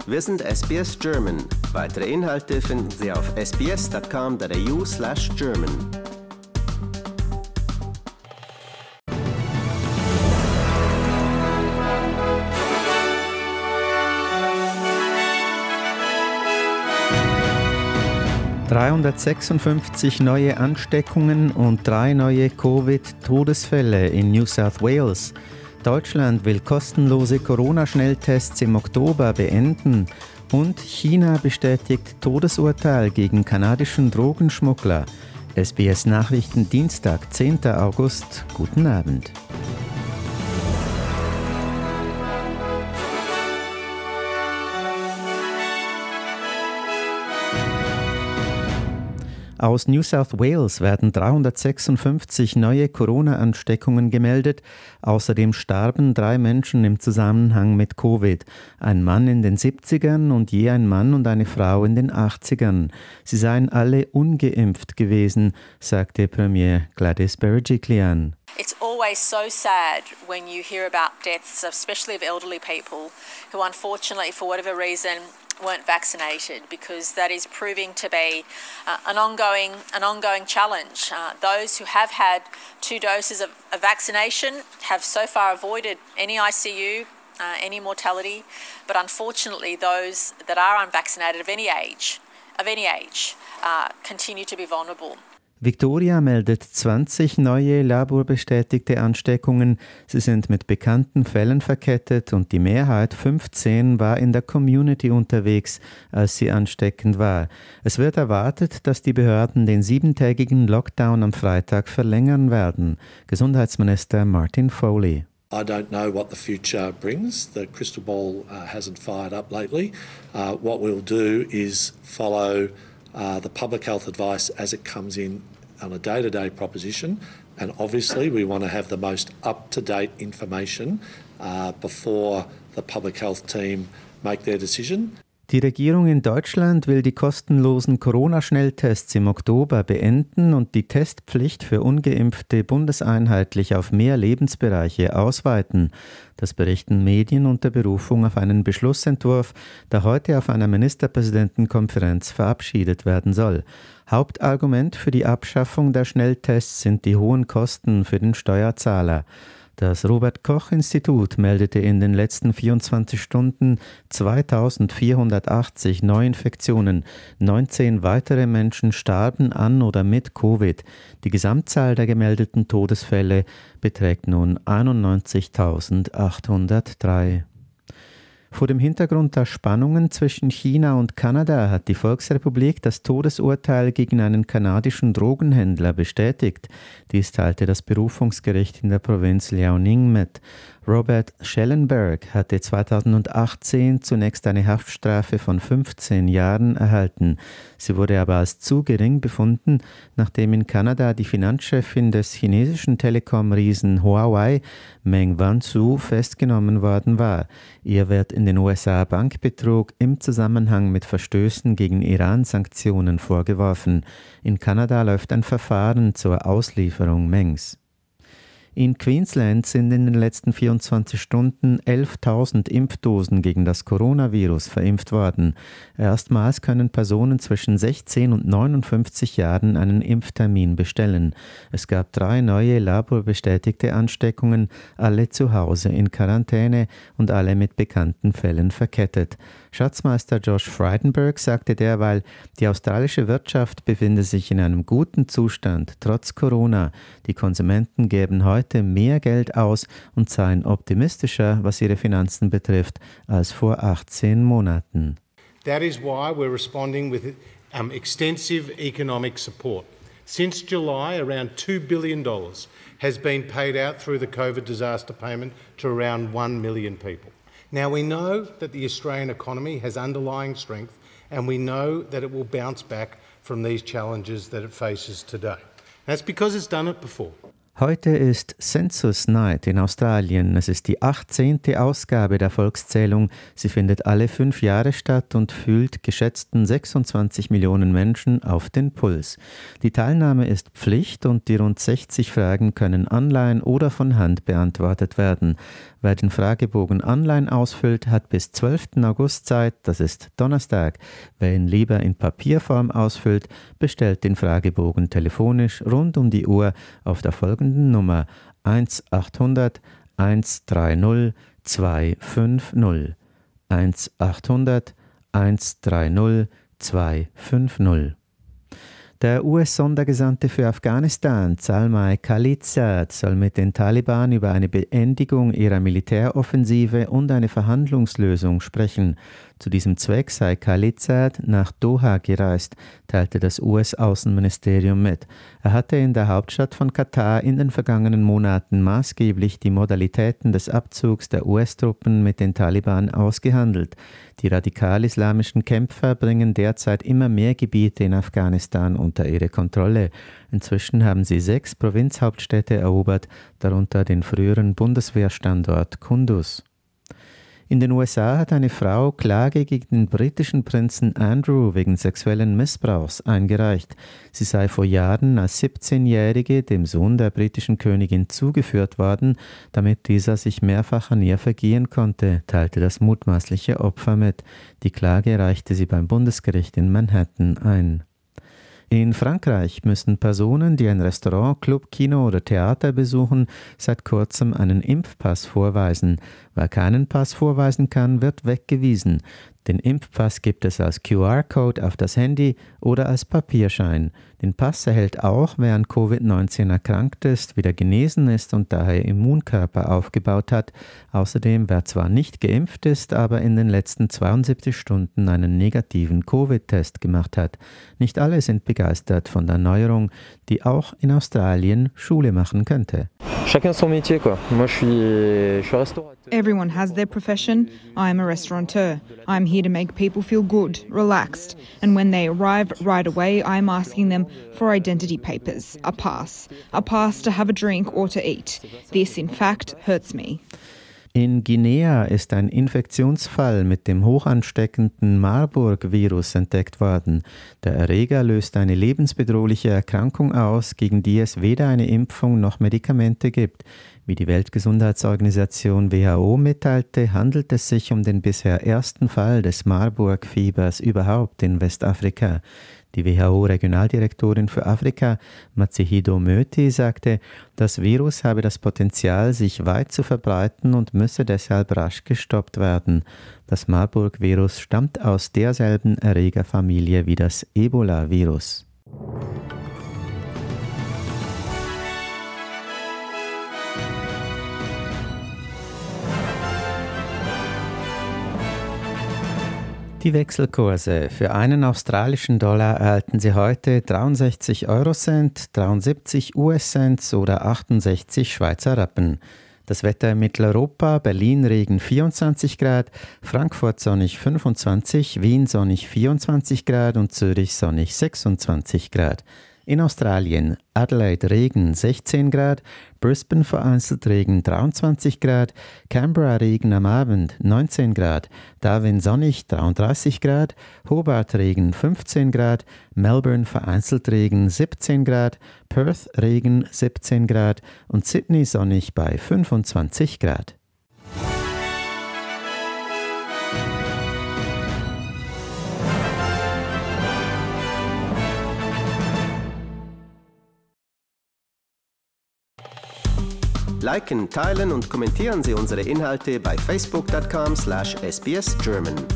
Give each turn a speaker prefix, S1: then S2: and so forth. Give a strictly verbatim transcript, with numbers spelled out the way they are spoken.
S1: Wir sind S B S German. Weitere Inhalte finden Sie auf sbs.com.au slash German.
S2: dreihundertsechsundfünfzig neue Ansteckungen und drei neue Covid-Todesfälle in New South Wales. Deutschland will kostenlose Corona-Schnelltests im Oktober beenden. Und China bestätigt Todesurteil gegen kanadischen Drogenschmuggler. S B S Nachrichten Dienstag, zehnten August. Guten Abend. Aus New South Wales werden dreihundertsechsundfünfzig neue Corona-Ansteckungen gemeldet. Außerdem starben drei Menschen im Zusammenhang mit Covid. Ein Mann in den siebzigern und je ein Mann und eine Frau in den achtzigern. Sie seien alle ungeimpft gewesen, sagte Premier Gladys Berejiklian.
S3: It's always so sad when you hear about deaths, especially of elderly people who unfortunately, for whatever reason, weren't vaccinated, because that is proving to be uh, an ongoing an ongoing challenge. Uh, those who have had two doses of, of vaccination have so far avoided any I C U, uh, any mortality, but unfortunately those that are unvaccinated of any age, of any age, uh, continue to be vulnerable.
S2: Victoria meldet zwanzig neue laborbestätigte Ansteckungen. Sie sind mit bekannten Fällen verkettet und die Mehrheit, fünfzehn, war in der Community unterwegs, als sie ansteckend war. Es wird erwartet, dass die Behörden den siebentägigen Lockdown am Freitag verlängern werden. Gesundheitsminister Martin Foley.
S4: I don't know what the future brings. The crystal ball uh, hasn't fired up lately. Uh, what we'll do is follow Uh, the public health advice as it comes in on a day-to-day proposition, and obviously we want to have the most up-to-date information uh, before the public health team make their decision.
S2: Die Regierung in Deutschland will die kostenlosen Corona-Schnelltests im Oktober beenden und die Testpflicht für Ungeimpfte bundeseinheitlich auf mehr Lebensbereiche ausweiten. Das berichten Medien unter Berufung auf einen Beschlussentwurf, der heute auf einer Ministerpräsidentenkonferenz verabschiedet werden soll. Hauptargument für die Abschaffung der Schnelltests sind die hohen Kosten für den Steuerzahler. Das Robert-Koch-Institut meldete in den letzten vierundzwanzig Stunden zweitausendvierhundertachtzig Neuinfektionen. neunzehn weitere Menschen starben an oder mit Covid. Die Gesamtzahl der gemeldeten Todesfälle beträgt nun einundneunzigtausendachthundertdrei. Vor dem Hintergrund der Spannungen zwischen China und Kanada hat die Volksrepublik das Todesurteil gegen einen kanadischen Drogenhändler bestätigt. Dies teilte das Berufungsgericht in der Provinz Liaoning mit. Robert Schellenberg hatte zweitausendachtzehn zunächst eine Haftstrafe von fünfzehn Jahren erhalten. Sie wurde aber als zu gering befunden, nachdem in Kanada die Finanzchefin des chinesischen Telekom-Riesen Huawei, Meng Wanzhou, festgenommen worden war. Ihr wird in den U S A Bankbetrug im Zusammenhang mit Verstößen gegen Iran-Sanktionen vorgeworfen. In Kanada läuft ein Verfahren zur Auslieferung Mengs. In Queensland sind in den letzten vierundzwanzig Stunden elftausend Impfdosen gegen das Coronavirus verimpft worden. Erstmals können Personen zwischen sechzehn und neunundfünfzig Jahren einen Impftermin bestellen. Es gab drei neue laborbestätigte Ansteckungen, alle zu Hause in Quarantäne und alle mit bekannten Fällen verkettet. Schatzmeister Josh Frydenberg sagte derweil, die australische Wirtschaft befinde sich in einem guten Zustand, trotz Corona. Die Konsumenten geben heute mehr Geld aus und seien optimistischer, was ihre Finanzen betrifft, als vor achtzehn Monaten.
S5: That is why we're responding with um, extensive economic support. Since July, around two billion dollars has been paid out through the COVID disaster payment to around one million people. Now, we know that the Australian economy has underlying strength, and we know that it will bounce back from these challenges that it faces today. That's because it's done it before.
S2: Heute ist Census Night in Australien. Es ist die achtzehnte Ausgabe der Volkszählung. Sie findet alle fünf Jahre statt und fühlt geschätzten sechsundzwanzig Millionen Menschen auf den Puls. Die Teilnahme ist Pflicht und die rund sechzig Fragen können online oder von Hand beantwortet werden. Wer den Fragebogen online ausfüllt, hat bis zwölften August Zeit, das ist Donnerstag. Wer ihn lieber in Papierform ausfüllt, bestellt den Fragebogen telefonisch rund um die Uhr auf der folgenden Nummer eins achthundert hundertzwanzig zweihundertzweiundfünfzig eins achthundert hundertzwanzig zweihundertfünfzig. Der U S-Sondergesandte für Afghanistan, Zalmay Khalilzad, soll mit den Taliban über eine Beendigung ihrer Militäroffensive und eine Verhandlungslösung sprechen. Zu diesem Zweck sei Khalilzad nach Doha gereist, teilte das U S-Außenministerium mit. Er hatte in der Hauptstadt von Katar in den vergangenen Monaten maßgeblich die Modalitäten des Abzugs der U S-Truppen mit den Taliban ausgehandelt. Die radikal-islamischen Kämpfer bringen derzeit immer mehr Gebiete in Afghanistan unter ihre Kontrolle. Inzwischen haben sie sechs Provinzhauptstädte erobert, darunter den früheren Bundeswehrstandort Kunduz. In den U S A hat eine Frau Klage gegen den britischen Prinzen Andrew wegen sexuellen Missbrauchs eingereicht. Sie sei vor Jahren als siebzehnjährige dem Sohn der britischen Königin zugeführt worden, damit dieser sich mehrfach an ihr vergehen konnte, teilte das mutmaßliche Opfer mit. Die Klage reichte sie beim Bundesgericht in Manhattan ein. In Frankreich müssen Personen, die ein Restaurant, Club, Kino oder Theater besuchen, seit kurzem einen Impfpass vorweisen. Wer keinen Pass vorweisen kann, wird weggewiesen. Den Impfpass gibt es als Q R-Code auf das Handy oder als Papierschein. Den Pass erhält auch, wer an Covid neunzehn erkrankt ist, wieder genesen ist und daher Immunkörper aufgebaut hat. Außerdem, wer zwar nicht geimpft ist, aber in den letzten zweiundsiebzig Stunden einen negativen Covid-Test gemacht hat. Nicht alle sind begeistert von der Neuerung, die auch in Australien Schule machen könnte.
S6: Chacun son métier, quoi. Moi, je suis, je suis restaurateur.
S7: Everyone has their profession. I'm a restaurateur. I'm here to make people feel good, relaxed. And when they arrive right away, I'm asking them for identity papers, a pass. A pass to have a drink or to eat. This, in fact, hurts me.
S2: In Guinea ist ein Infektionsfall mit dem hochansteckenden Marburg-Virus entdeckt worden. Der Erreger löst eine lebensbedrohliche Erkrankung aus, gegen die es weder eine Impfung noch Medikamente gibt. Wie die Weltgesundheitsorganisation W H O mitteilte, handelt es sich um den bisher ersten Fall des Marburg-Fiebers überhaupt in Westafrika. Die W H O-Regionaldirektorin für Afrika, Matshediso Moeti, sagte, das Virus habe das Potenzial, sich weit zu verbreiten und müsse deshalb rasch gestoppt werden. Das Marburg-Virus stammt aus derselben Erregerfamilie wie das Ebola-Virus. Die Wechselkurse. Für einen australischen Dollar erhalten Sie heute dreiundsechzig Eurocent, dreiundsiebzig U S-Cent oder achtundsechzig Schweizer Rappen. Das Wetter in Mitteleuropa: Berlin Regen vierundzwanzig Grad, Frankfurt sonnig fünfundzwanzig, Wien sonnig vierundzwanzig Grad und Zürich sonnig sechsundzwanzig Grad. In Australien: Adelaide Regen sechzehn Grad, Brisbane vereinzelt Regen dreiundzwanzig Grad, Canberra Regen am Abend neunzehn Grad, Darwin sonnig dreiunddreißig Grad, Hobart Regen fünfzehn Grad, Melbourne vereinzelt Regen siebzehn Grad, Perth Regen siebzehn Grad und Sydney sonnig bei fünfundzwanzig Grad.
S1: Liken, teilen und kommentieren Sie unsere Inhalte bei facebook dot com slash S B S German.